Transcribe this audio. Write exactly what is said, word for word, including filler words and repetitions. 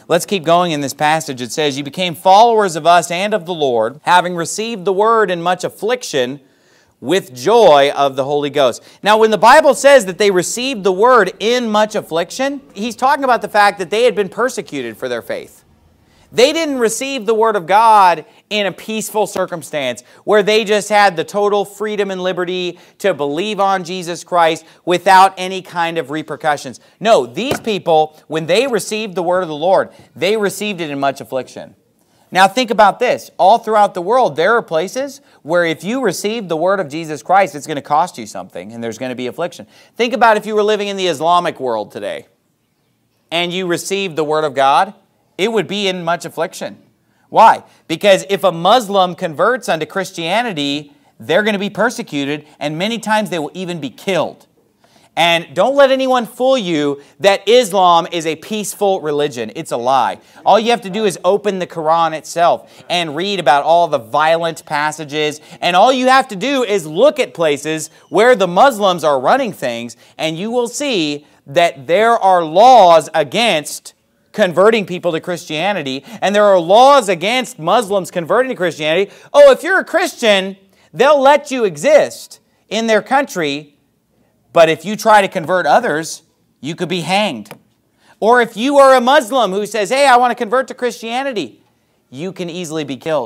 Let's keep going in this passage. It says, "You became followers of us and of the Lord, having received the word in much affliction with joy of the Holy Ghost." Now, when the Bible says that they received the word in much affliction, he's talking about the fact that they had been persecuted for their faith. They didn't receive the Word of God in a peaceful circumstance where they just had the total freedom and liberty to believe on Jesus Christ without any kind of repercussions. No, these people, when they received the Word of the Lord, they received it in much affliction. Now think about this. All throughout the world, there are places where if you receive the Word of Jesus Christ, it's going to cost you something and there's going to be affliction. Think about if you were living in the Islamic world today and you received the Word of God, it would be in much affliction. Why? Because if a Muslim converts unto Christianity, they're going to be persecuted, and many times they will even be killed. And don't let anyone fool you that Islam is a peaceful religion. It's a lie. All you have to do is open the Quran itself and read about all the violent passages. And all you have to do is look at places where the Muslims are running things, and you will see that there are laws against converting people to Christianity, and there are laws against Muslims converting to Christianity. Oh, if you're a Christian, they'll let you exist in their country, but if you try to convert others, you could be hanged. Or if you are a Muslim who says, hey, I want to convert to Christianity, you can easily be killed.